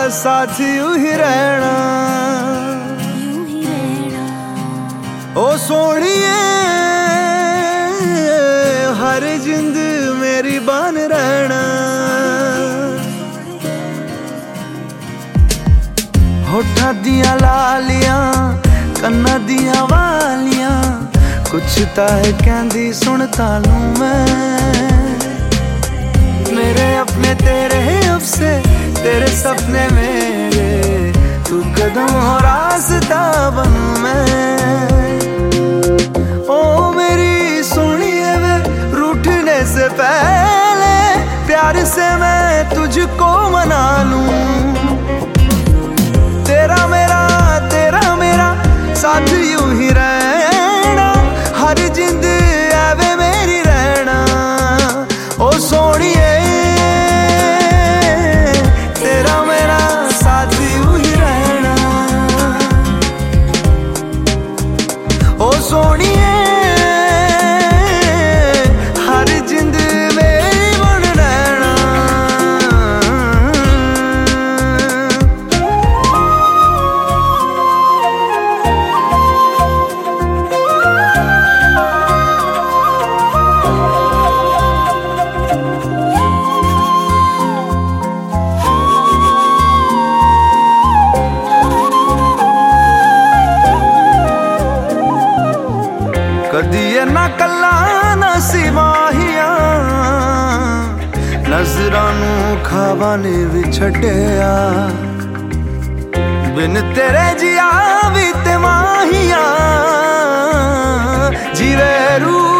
साथ यूं ही रहना ओ सोनिए, हर जिंद मेरी बन रहना। होठा दिया लालियां कन्ना दिया वालियां, कुछ ता है कहंदी सुनता लूं मैं। मेरे अपने तेरे अब से, तेरे सपने मेरे, तू कदम हो रास्ता बनूं मैं। ओ मेरी सोनिए वे, रूठने से पहले प्यार से मैं तुझको मना लूं। तेरा मेरा साथ यूं ही रहना, हर जिंद आवे मेरी रहना। ओ सोनिए, तेरा मेरा साथ यूं ही रहना। ओ सोनिए, हर जिंद मेरी बन रहना। कदी ना कला ना सिवाहियां, नजरां नू खावां ने भी छड्डिया। बिन तेरे जिया भी ते माहियां, जीवे रू